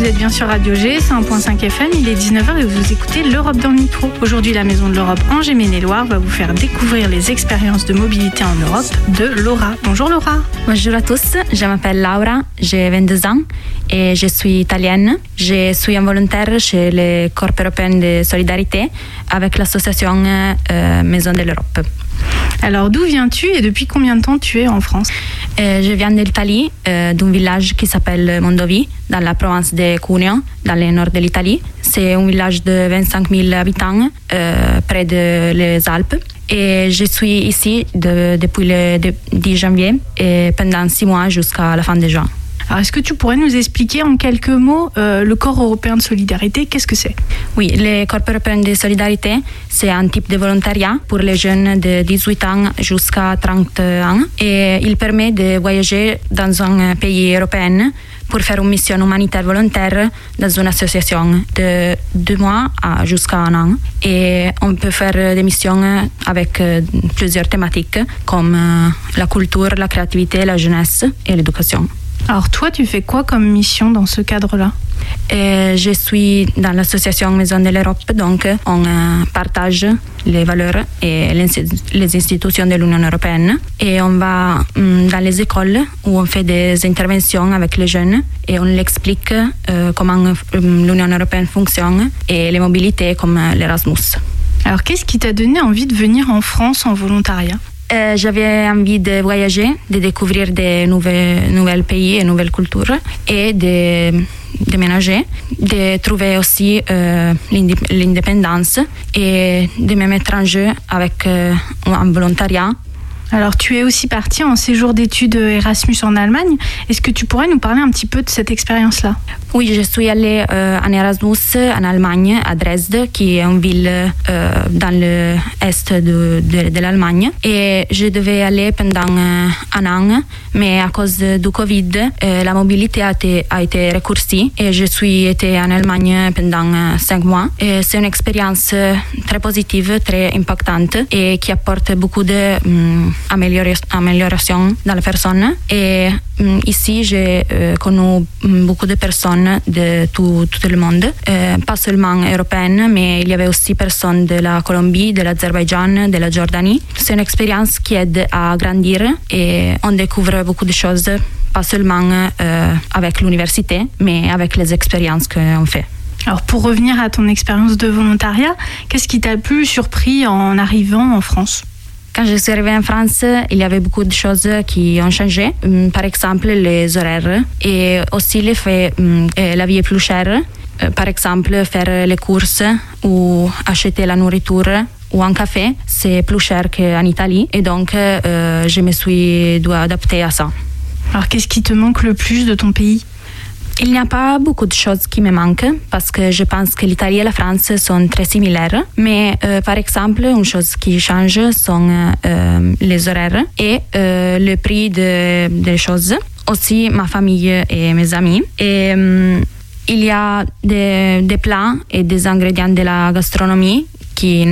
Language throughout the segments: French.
êtes bien sur Radio G, 101.5 FM, il est 19h et vous écoutez l'Europe dans le micro. Aujourd'hui, la Maison de l'Europe Angers-Maine-et-Loire va vous faire découvrir les expériences de mobilité en Europe de Laura. Bonjour Laura. Bonjour à tous, je m'appelle Laura, j'ai 22 ans et je suis italienne. Je suis un volontaire chez le Corps européen de solidarité avec l'association Maison de l'Europe. Alors d'où viens-tu et depuis combien de temps tu es en France? Je viens d'Italie, d'un village qui s'appelle Mondovi, dans la province de Cuneo, dans le nord de l'Italie. C'est un village de 25 000 habitants, près des Alpes. Et je suis ici depuis le 10 janvier et pendant 6 mois jusqu'à la fin de juin. Alors, est-ce que tu pourrais nous expliquer en quelques mots le Corps européen de solidarité? Qu'est-ce que c'est? Oui, le Corps européen de solidarité, c'est un type de volontariat pour les jeunes de 18 ans jusqu'à 30 ans. Et il permet de voyager dans un pays européen pour faire une mission humanitaire volontaire dans une association de 2 mois jusqu'à 1 an. Et on peut faire des missions avec plusieurs thématiques comme la culture, la créativité, la jeunesse et l'éducation. Alors toi, tu fais quoi comme mission dans ce cadre-là? Je suis dans l'association Maison de l'Europe, donc on partage les valeurs et les institutions de l'Union européenne et on va dans les écoles où on fait des interventions avec les jeunes et on leur explique comment l'Union européenne fonctionne et les mobilités comme l'Erasmus. Alors qu'est-ce qui t'a donné envie de venir en France en volontariat? J'avais envie de voyager, de découvrir de nouveaux pays et nouvelles cultures et de déménager, de trouver aussi l'indépendance et de me mettre en jeu avec un volontariat. Alors, tu es aussi partie en séjour d'études Erasmus en Allemagne. Est-ce que tu pourrais nous parler un petit peu de cette expérience-là? Oui, je suis allée en Erasmus en Allemagne, à Dresde, qui est une ville dans l'est de l'Allemagne. Et je devais aller pendant 1 an, mais à cause du Covid, la mobilité a été raccourcie et je suis été en Allemagne pendant 5 mois. Et c'est une expérience très positive, très impactante et qui apporte beaucoup d'amélioration dans la personne. Et ici, j'ai connu beaucoup de personnes de tout le monde, pas seulement européennes, mais il y avait aussi personnes de la Colombie, de l'Azerbaïdjan, de la Jordanie. C'est une expérience qui aide à grandir et on découvre beaucoup de choses, pas seulement avec l'université, mais avec les expériences qu'on fait. Alors pour revenir à ton expérience de volontariat, qu'est-ce qui t'a le plus surpris en arrivant en France? Quand je suis arrivée en France, il y avait beaucoup de choses qui ont changé. Par exemple, les horaires et aussi le fait que la vie est plus chère. Par exemple, faire les courses ou acheter la nourriture ou un café, c'est plus cher qu'en Italie. Et donc, je me suis dû adapter à ça. Alors, qu'est-ce qui te manque le plus de ton pays? Il n'y a pas beaucoup de choses qui me manquent parce que je pense que l'Italie et la France sont très similaires. Mais par exemple, une chose qui change sont les horaires et le prix des choses. Aussi ma famille et mes amis. Et il y a des plats et des ingrédients de la gastronomie qu'on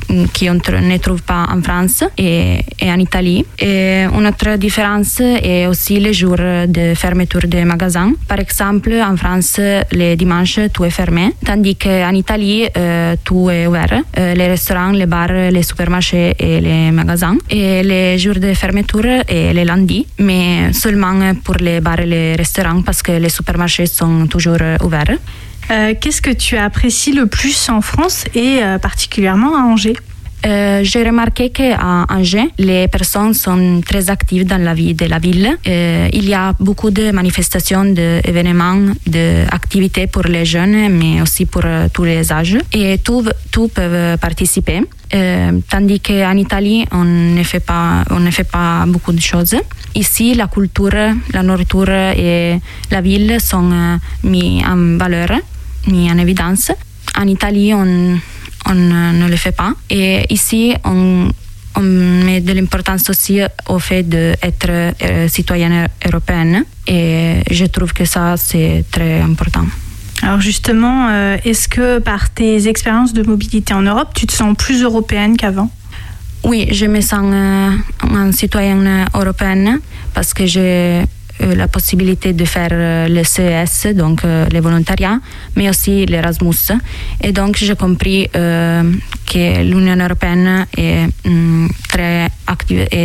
ne trouve pas en France et en Italie. Et une autre différence est aussi les jours de fermeture des magasins. Par exemple, en France, les dimanches, tout est fermé, tandis qu'en Italie, tout est ouvert. Les restaurants, les bars, les supermarchés et les magasins. Et les jours de fermeture est les lundis, mais seulement pour les bars et les restaurants parce que les supermarchés sont toujours ouverts. Qu'est-ce que tu apprécies le plus en France et particulièrement à Angers? J'ai remarqué qu'à Angers, les personnes sont très actives dans la vie de la ville. Il y a beaucoup de manifestations, d'événements, d'activités pour les jeunes, mais aussi pour tous les âges. Et tous peuvent participer. Tandis qu'en Italie, on ne fait pas beaucoup de choses. Ici, la culture, la nourriture et la ville sont mis en valeur, mis en évidence. En Italie, on ne le fait pas. Et ici, on met de l'importance aussi au fait d'être citoyenne européenne. Et je trouve que ça, c'est très important. Alors justement, est-ce que par tes expériences de mobilité en Europe, tu te sens plus européenne qu'avant? Oui, je me sens une citoyenne européenne parce que j'ai la possibilité de faire le CES, donc le volontariat, mais aussi l'Erasmus. Et donc j'ai compris que l'Union européenne est très active et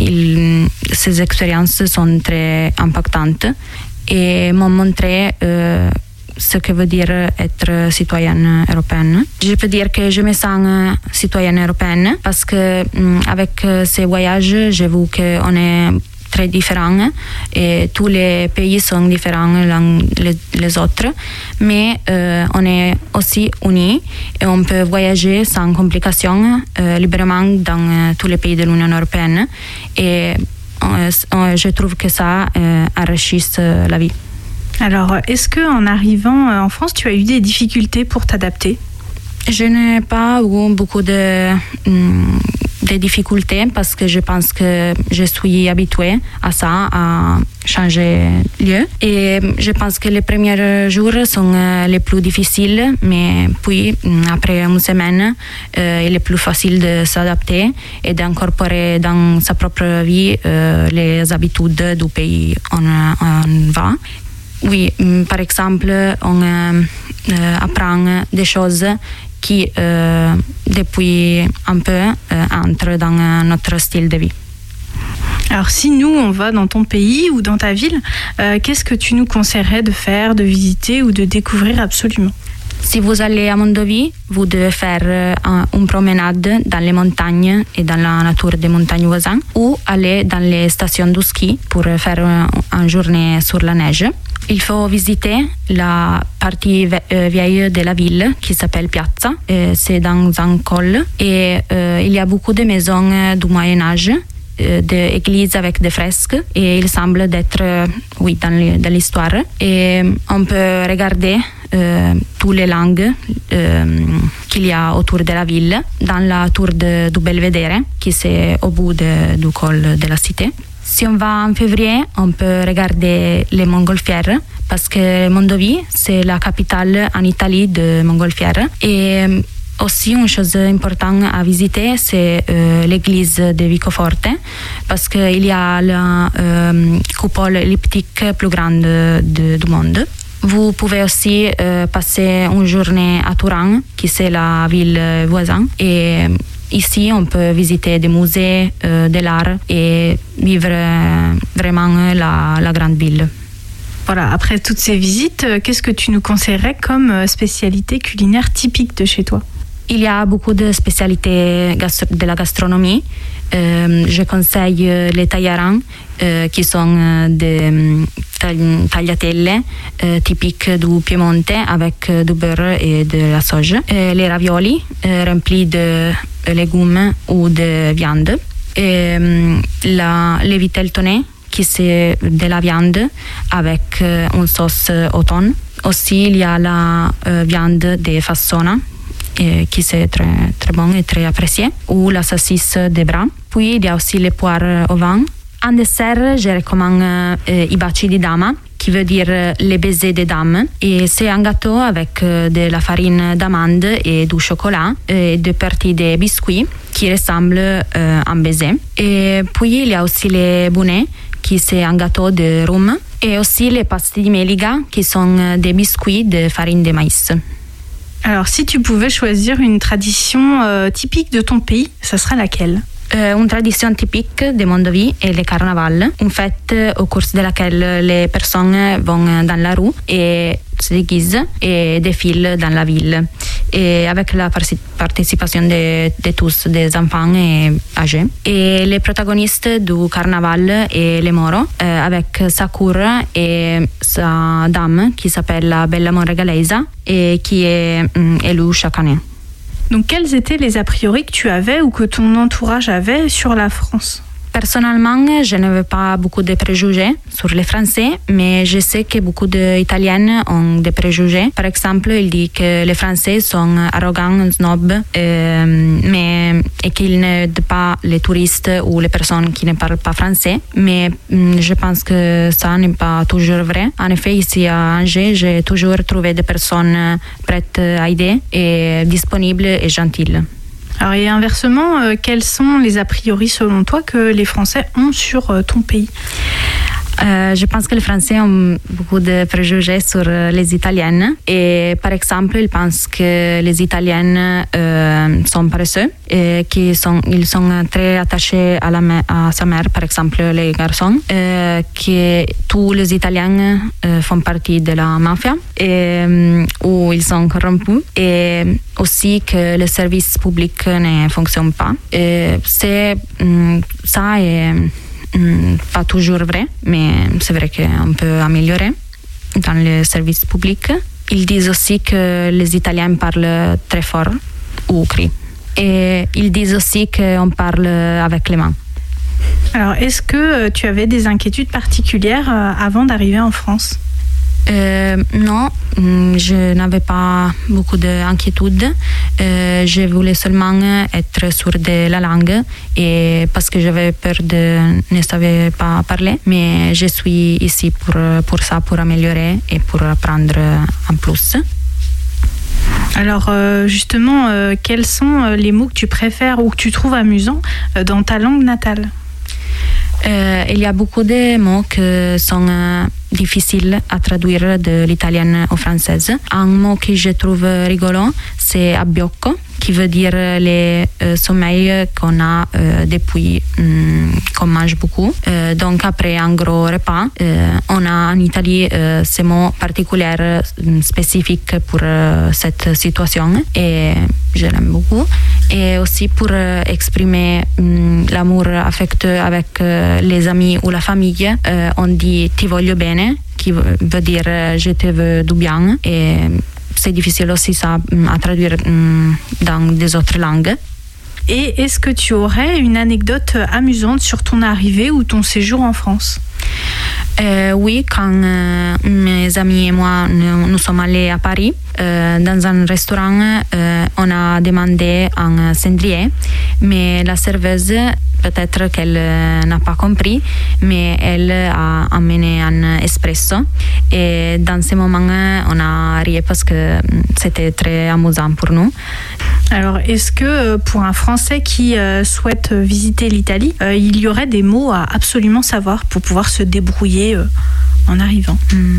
ces expériences sont très impactantes et m'ont montré ce que veut dire être citoyenne européenne. Je peux dire que je me sens citoyenne européenne parce que avec ces voyages, j'ai vu qu'on est très différents et tous les pays sont différents les autres, mais on est aussi unis et on peut voyager sans complications librement dans tous les pays de l'Union européenne et je trouve que ça enrichit la vie. Alors, est-ce qu'en arrivant en France, tu as eu des difficultés pour t'adapter ? Je n'ai pas eu beaucoup de difficultés parce que je pense que je suis habituée à ça, à changer lieu. Et je pense que les premiers jours sont les plus difficiles, mais puis après une semaine, il est plus facile de s'adapter et d'incorporer dans sa propre vie les habitudes du pays où on va. Oui, par exemple, on apprend des choses qui, depuis un peu, entrent dans notre style de vie. Alors, si nous, on va dans ton pays ou dans ta ville, qu'est-ce que tu nous conseillerais de faire, de visiter ou de découvrir absolument ? Si vous allez à Mondovì, vous devez faire une promenade dans les montagnes et dans la nature des montagnes voisines ou aller dans les stations de ski pour faire une journée sur la neige. Il faut visiter la partie vieille de la ville qui s'appelle Piazza. C'est dans un col et il y a beaucoup de maisons du Moyen-Âge, des églises avec des fresques et il semble d'être dans l'histoire. Et on peut regarder toutes les langues qu'il y a autour de la ville dans la tour du Belvedere qui est au bout du col de la cité. Si on va en février, on peut regarder les montgolfières parce que Mondovì, c'est la capitale en Italie de montgolfières. Et aussi, une chose importante à visiter, c'est l'église de Vicoforte parce qu'il y a la coupole elliptique plus grande du monde. Vous pouvez aussi passer une journée à Turin, qui est la ville voisine. Et ici, on peut visiter des musées de l'art et vivre vraiment la grande ville. Voilà, après toutes ces visites, qu'est-ce que tu nous conseillerais comme spécialité culinaire typique de chez toi ? Il y a beaucoup de spécialités de la gastronomie. Je conseille les tagliarins, qui sont des tagliatelle typiques du Piemonte avec du beurre et de la sauge. Les raviolis remplis de légumes ou de viande. Et les viteltoné, qui c'est de la viande avec une sauce au thon. Aussi, il y a la viande de fassona, qui c'est très, très bon et très apprécié, ou la saucisse de bras. Puis, il y a aussi les poires au vin. En dessert, je recommande i baci di dama, qui veut dire les baisers des dames. Et c'est un gâteau avec de la farine d'amande et du chocolat et deux parties de biscuits qui ressemblent à un baiser. Et puis, il y a aussi les bounets, qui c'est un gâteau de rhum, et aussi les pastilles di meliga, qui sont des biscuits de farine de maïs. Alors, si tu pouvais choisir une tradition typique de ton pays, ça serait laquelle ? Une tradition typique de Mondovì est le carnaval, une fête au cours de laquelle les personnes vont dans la rue et se déguisent et défilent dans la ville, et avec la participation de tous, des enfants et âgés. Et les protagonistes du carnaval est les Moro, avec sa cour et sa dame qui s'appelle la Bella Monregalesa et qui est élue chaque année. Donc, quels étaient les a priori que tu avais ou que ton entourage avait sur la France ? Personnellement, je n'avais pas beaucoup de préjugés sur les Français, mais je sais que beaucoup d'Italiennes ont des préjugés. Par exemple, il dit que les Français sont arrogants, snobs, et qu'ils n'aident pas les touristes ou les personnes qui ne parlent pas français. Mais je pense que ça n'est pas toujours vrai. En effet, ici à Angers, j'ai toujours trouvé des personnes prêtes à aider et disponibles et gentilles. Alors, et inversement, quels sont les a priori selon toi que les Français ont sur ton pays ? Je pense que les Français ont beaucoup de préjugés sur les Italiennes et par exemple ils pensent que les Italiennes sont paresseux et qu'ils sont très attachés à sa mère, par exemple les garçons, que tous les Italiens font partie de la mafia et où ils sont corrompus et aussi que le service public ne fonctionne pas. Et ça est pas toujours vrai, mais c'est vrai qu'on peut améliorer dans le service public. Ils disent aussi que les Italiens parlent très fort ou crient. Et ils disent aussi qu'on parle avec les mains. Alors, est-ce que tu avais des inquiétudes particulières avant d'arriver en France ? Non, je n'avais pas beaucoup d'inquiétude. Je voulais seulement être sûre de la langue et parce que j'avais peur de ne savoir pas parler. Mais je suis ici pour ça, pour améliorer et pour apprendre en plus. Alors justement, quels sont les mots que tu préfères ou que tu trouves amusants dans ta langue natale ? Il y a beaucoup de mots qui sont difficiles à traduire de l'italien au français. Un mot que je trouve rigolo, c'est abbiocco, qui veut dire le sommeil qu'on a depuis qu'on mange beaucoup. Donc après un gros repas, on a en Italie ces mots particuliers spécifiques pour cette situation et je l'aime beaucoup. Et aussi pour exprimer l'amour affectueux avec les amis ou la famille, on dit ti voglio bene, qui veut dire je te veux du bien. Et c'est difficile aussi ça à traduire dans des autres langues. Et est-ce que tu aurais une anecdote amusante sur ton arrivée ou ton séjour en France ? Oui, quand mes amis et moi nous sommes allés à Paris, dans un restaurant, on a demandé un cendrier, mais la serveuse, peut-être qu'elle n'a pas compris, mais elle a amené un espresso. Et dans ce moment, on a ri parce que c'était très amusant pour nous. Alors, est-ce que pour un Français qui souhaite visiter l'Italie, il y aurait des mots à absolument savoir pour pouvoir se débrouiller en arrivant ?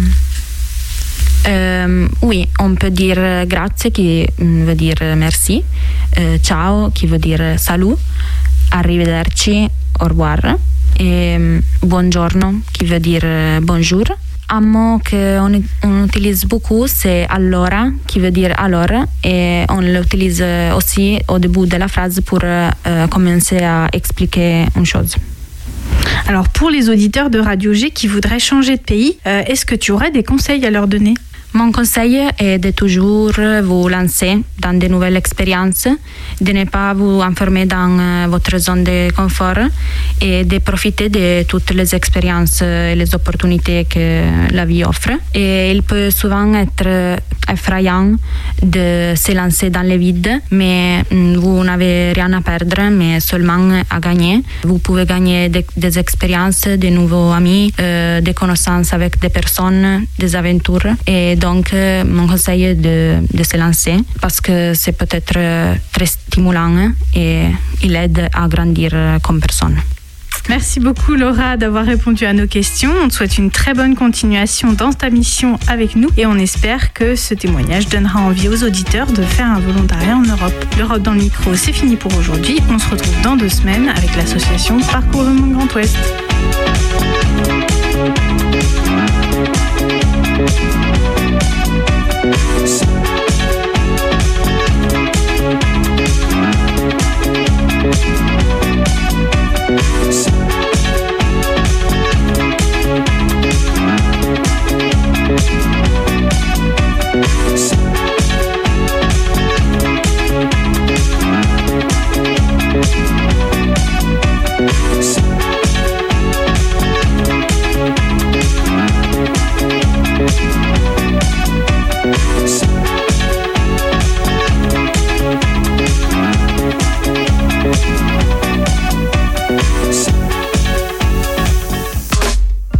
Oui, on peut dire grazie qui veut dire merci, ciao qui veut dire salut, arrivederci, au revoir, et buongiorno qui veut dire bonjour. Un mot qu'on utilise beaucoup, c'est allora qui veut dire alors, et on l'utilise aussi au début de la phrase pour commencer à expliquer une chose. Alors pour les auditeurs de Radio G qui voudraient changer de pays, est-ce que tu aurais des conseils à leur donner ? Mon conseil est de toujours vous lancer dans de nouvelles expériences, de ne pas vous enfermer dans votre zone de confort et de profiter de toutes les expériences et les opportunités que la vie offre. Et il peut souvent être effrayant de se lancer dans le vide, mais vous n'avez rien à perdre, mais seulement à gagner. Vous pouvez gagner des expériences, de nouveaux amis, des connaissances avec des personnes, des aventures. Et donc, mon conseil est de se lancer parce que c'est peut-être très stimulant et il aide à grandir comme personne. Merci beaucoup Laura d'avoir répondu à nos questions. On te souhaite une très bonne continuation dans ta mission avec nous et on espère que ce témoignage donnera envie aux auditeurs de faire un volontariat en Europe. L'Europe dans le micro, c'est fini pour aujourd'hui. On se retrouve dans 2 semaines avec l'association Parcours le Monde Grand Ouest.